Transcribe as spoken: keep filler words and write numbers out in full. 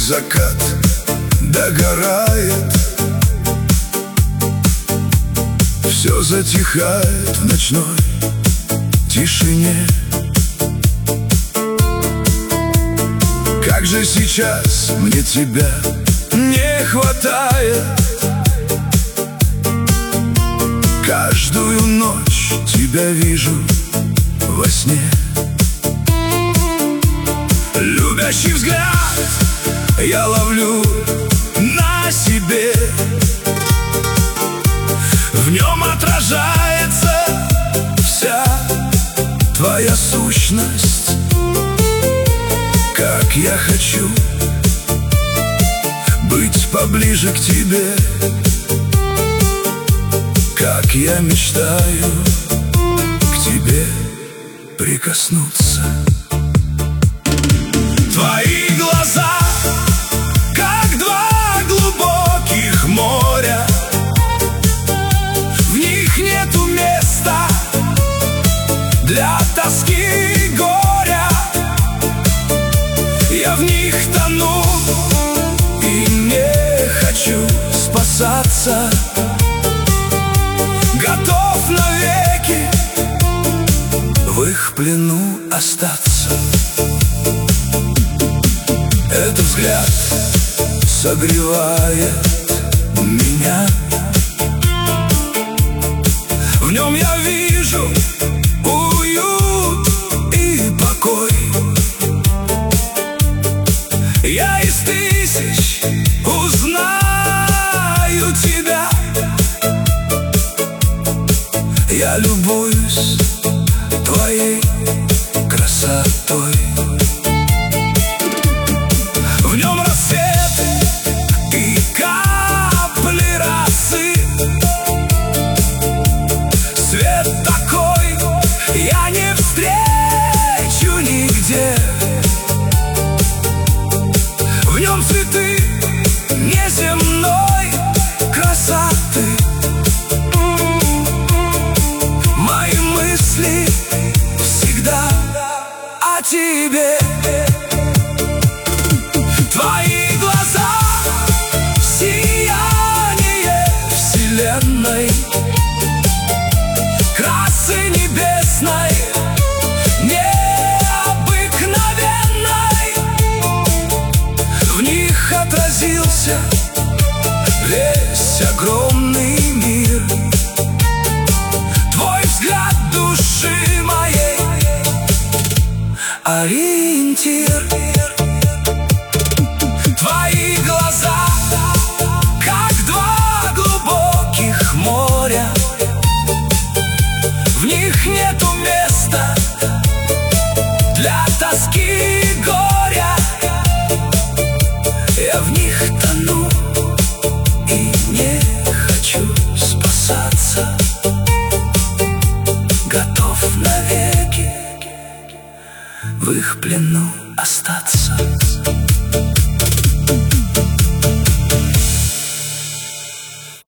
закат догорает, все затихает в ночной тишине. Как же сейчас мне тебя не хватает. Каждую ночь тебя вижу во сне. Любящий взгляд я ловлю на себе. В нем отражается вся твоя сущность. Как я хочу быть поближе к тебе, как я мечтаю к тебе прикоснуться. Твои глаза, как два глубоких моря, в них нету места для тоски и горя. Я в них тону и не хочу спасаться. Готов навеки в их плену остаться. Этот взгляд согревает меня. В нем я вижу уют и покой. Я из тысяч узнаю тебя. Я любуюсь твоей красотой. В нем рассветы и капли росы. Свет такой я не встречу нигде. В нем цветы неземной красоты. Мои мысли всегда о тебе. Твои глаза — сияние вселенной, красы небесной, необыкновенной. В них отразился весь огромный мир. Твой взгляд души моей ориентир. Твои глаза, как два глубоких моря, в них нету места для тоски и горя. Я в них тону и не хочу спасаться. Готов навеки в их плену остаться.